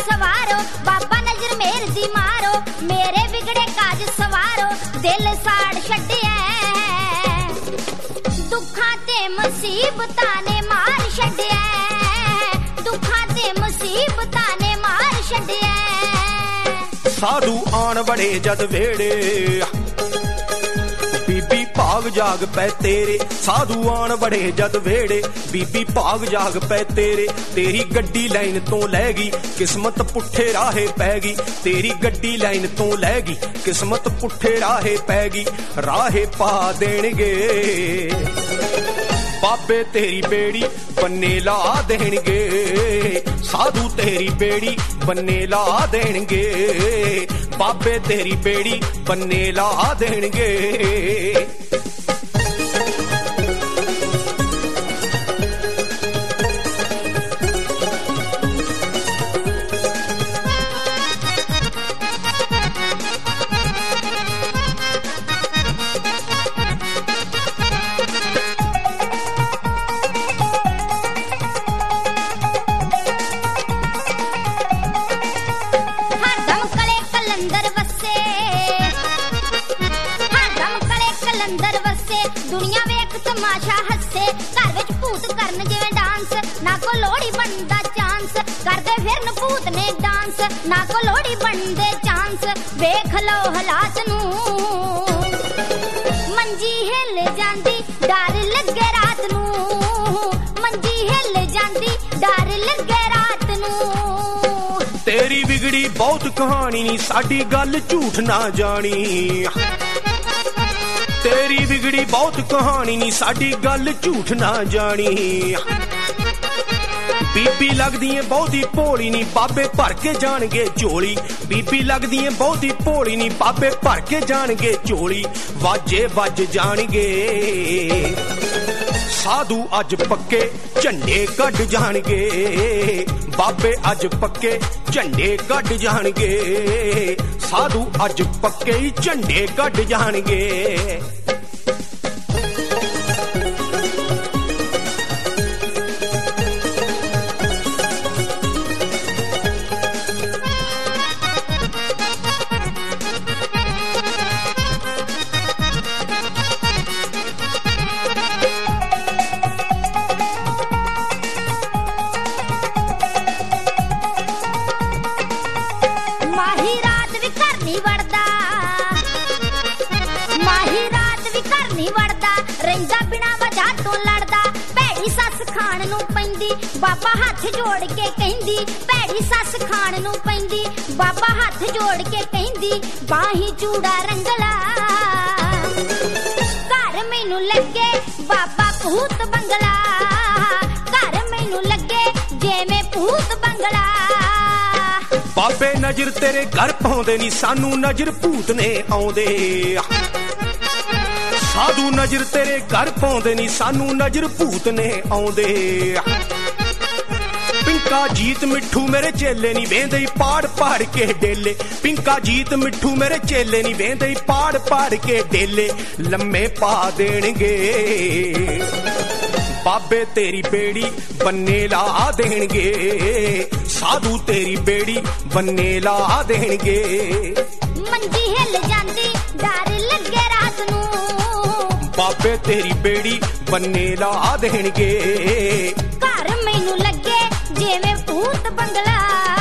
सवारो बाबा नजर मेर दी मारो मेरे बिगड़े काज सवारो दिल साड़ छड्डिया दुखां ते मुसीबतां ने मार छड्डिया दुखां ते मुसीबतां ने मार छड्डिया साधु आण बड़े जद वेड़े बीबी भाग जाग पै तेरे साधु आण बड़े जद वेड़े बीबी भाग जाग पै तेरे तेरी गड्डी लाइन तो लैगी किस्मत पुट्ठे राहे पैगी तेरी गड्डी लाइन तो लैगी किस्मत पुट्ठे राहे पैगी राहे पा देणगे बाबे तेरी बेड़ी बन्ने ला देणगे साधु तेरी बेड़ी बन्ने ला देणगे बाबे तेरी बेड़ी बन्ने ला देणगे दुनिया वेख तमाशा हसे घर विच भूत करन जिवें डांस ना को लोड़ी बनदा चांस करदे फिरन भूत ने डांस ना को लोड़ी बनदे चांस वेख लो हालात नूं मंजी हिल जांदी डर लगे रात नूं मंजी हिल जांदी डर लगे रात नूं तेरी बिगड़ी बहुत कहानी नी साडी गल झूठ ना जानी तेरी बिगड़ी बहुत कहानी नी साडी गल झूठ ना जानी बीबी लगदी है बहुती भोली नी बाबे भर के जाणगे झोली बीबी लगदी है बहुती भोली नी बाबे भर के जाणगे झोली वाजे वज जाणगे साधु अज पक्के झंडे कढ जाणगे बाबे अज पक्के झंडे कढ जाणगे साधु अज पक्के ही झंडे कढ जाणगे बाबा हाथ जोड़ के कहंदी भैड़ी सस खान नूं पैंदी बाबा हाथ जोड़ के कहंदी बाही चूड़ा रंगला घर मैनू लगे बाबा भूत बंगला घर मैनू लगे जिवें भूत बंगला बाबे नजर तेरे घर पाउंदे नी सानू नजर भूत ने आउंदे साधु नजर तेरे घर पाउंदे नी सानू नजर भूत ने आउंदे पिंका जीत मिठू मेरे चेले नी वेंदे पाड़ पाड़ के डेले पिंका जीत मिठू मेरे चेले नी वेंदे पाड़ पाड़ के डेले लम्मे पा देणगे बाबे तेरी बेड़ी बन्ने ला देणगे साधु तेरी बेड़ी बन्ने ला देणगे मंजी हिल जांदी डर लगे रात नूं बाबे तेरी बेड़ी बन्ने ला देणगे घर मैनू लगे जिवें भूत बंगला